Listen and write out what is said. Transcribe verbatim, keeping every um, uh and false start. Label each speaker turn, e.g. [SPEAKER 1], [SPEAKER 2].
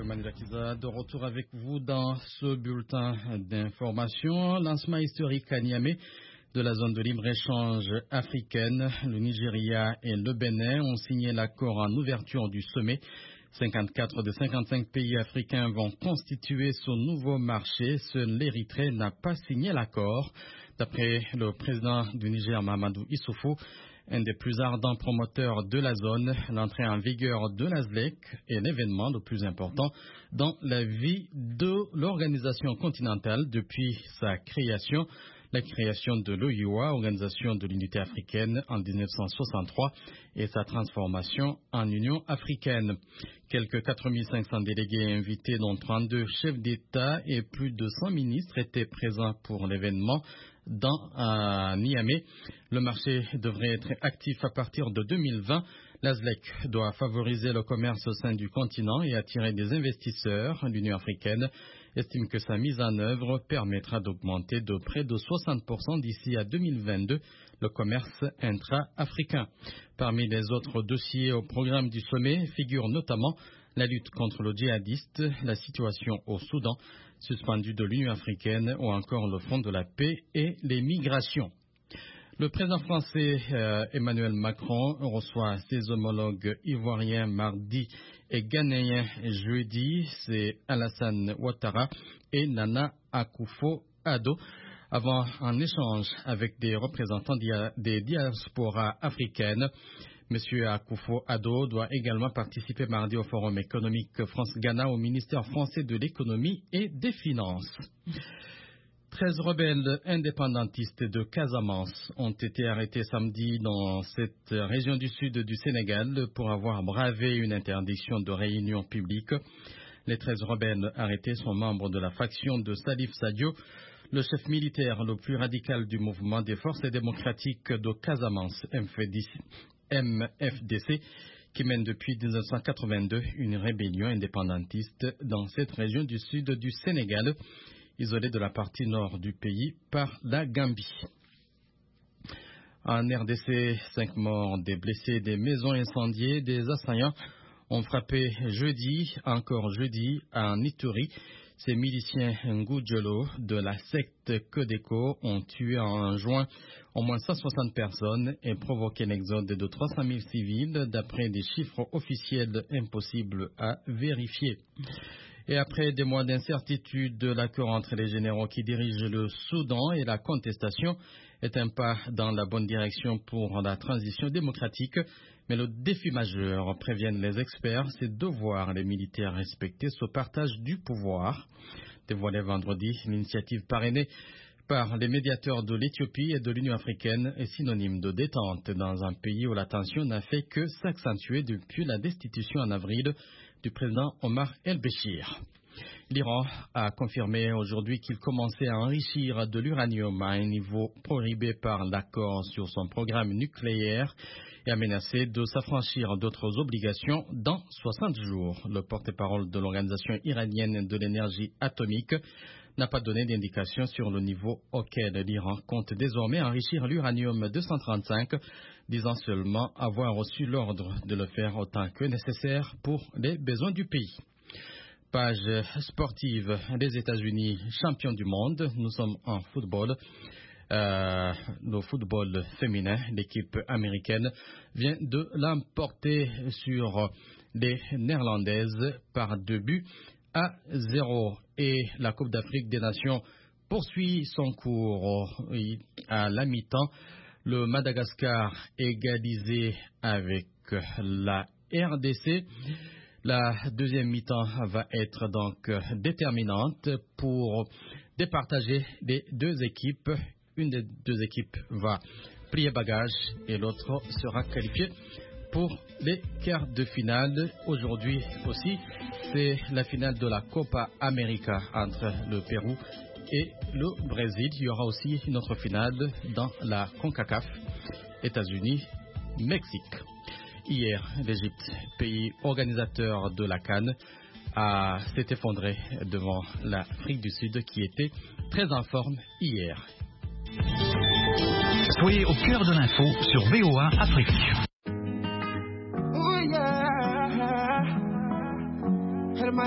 [SPEAKER 1] Emmanuel Akiza, de retour avec vous dans ce bulletin d'information. Lancement historique à Niamey de la zone de libre-échange africaine. Le Nigeria et le Bénin ont signé l'accord en ouverture du sommet. cinquante-quatre de cinquante-cinq pays africains vont constituer ce nouveau marché. Seul l'Érythrée n'a pas signé l'accord. D'après le président du Niger, Mahamadou Issoufou, un des plus ardents promoteurs de la zone, l'entrée en vigueur de l'A S L E C est l'événement le plus important dans la vie de l'organisation continentale depuis sa création. La création de l'O I O A, Organisation de l'Unité africaine, en dix-neuf cent soixante-trois et sa transformation en Union africaine. Quelques quatre mille cinq cents délégués invités, dont trente-deux chefs d'État et plus de cent ministres, étaient présents pour l'événement dans à Niamey. Le marché devrait être actif à partir de deux mille vingt. L'A S L E C doit favoriser le commerce au sein du continent et attirer des investisseurs. L'Union africaine estime que sa mise en œuvre permettra d'augmenter de près de soixante pour cent d'ici à deux mille vingt-deux le commerce intra-africain. Parmi les autres dossiers au programme du sommet figurent notamment la lutte contre le djihadiste, la situation au Soudan, suspendu de l'Union africaine, ou encore le Front de la paix et les migrations. Le président français euh, Emmanuel Macron reçoit ses homologues ivoiriens mardi et ghanéens jeudi. C'est Alassane Ouattara et Nana Akufo-Addo, avant un échange avec des représentants dia- des diasporas africaines. Monsieur Akufo-Addo doit également participer mardi au Forum économique France-Ghana au ministère français de l'économie et des finances. treize rebelles indépendantistes de Casamance ont été arrêtés samedi dans cette région du sud du Sénégal pour avoir bravé une interdiction de réunion publique. Les treize rebelles arrêtés sont membres de la faction de Salif Sadio, le chef militaire le plus radical du mouvement des forces démocratiques de Casamance, M F D C, qui mène depuis mille neuf cent quatre-vingt-deux une rébellion indépendantiste dans cette région du sud du Sénégal, isolée de la partie nord du pays par la Gambie. En R D C, cinq morts, des blessés, des maisons incendiées, des assaillants ont frappé jeudi, encore jeudi, en Ituri. Ces miliciens Ngoudjolo de la secte Codeco ont tué en juin au moins cent soixante personnes et provoqué l'exode de trois cent mille civils, d'après des chiffres officiels impossibles à vérifier. Et après des mois d'incertitude, l'accord entre les généraux qui dirigent le Soudan et la contestation est un pas dans la bonne direction pour la transition démocratique. Mais le défi majeur, préviennent les experts, c'est de voir les militaires respecter ce partage du pouvoir. Dévoilé vendredi, l'initiative parrainée par les médiateurs de l'Éthiopie et de l'Union africaine est synonyme de détente dans un pays où la tension n'a fait que s'accentuer depuis la destitution en avril du président Omar el-Béchir. L'Iran a confirmé aujourd'hui qu'il commençait à enrichir de l'uranium à un niveau prohibé par l'accord sur son programme nucléaire et a menacé de s'affranchir d'autres obligations dans soixante jours. Le porte-parole de l'Organisation iranienne de l'énergie atomique n'a pas donné d'indication sur le niveau auquel l'Iran compte désormais enrichir l'uranium deux cent trente-cinq, disant seulement avoir reçu l'ordre de le faire autant que nécessaire pour les besoins du pays. Page sportive, les États-Unis, champions du monde. Nous sommes en football. Euh, le football féminin, l'équipe américaine vient de l'emporter sur les Néerlandaises par deux buts à zéro. Et la Coupe d'Afrique des Nations poursuit son cours à la mi-temps. Le Madagascar égalisé avec la R D C. La deuxième mi-temps va être donc déterminante pour départager les deux équipes. Une des deux équipes va plier bagage et l'autre sera qualifiée pour les quarts de finale. Aujourd'hui aussi, c'est la finale de la Copa América entre le Pérou et le Brésil. Il y aura aussi une autre finale dans la CONCACAF, États-Unis, Mexique. Hier, l'Égypte, pays organisateur de la CAN, a s'est effondré devant l'Afrique du Sud qui était très en forme hier.
[SPEAKER 2] Soyez au cœur de l'info sur V O A Afrique.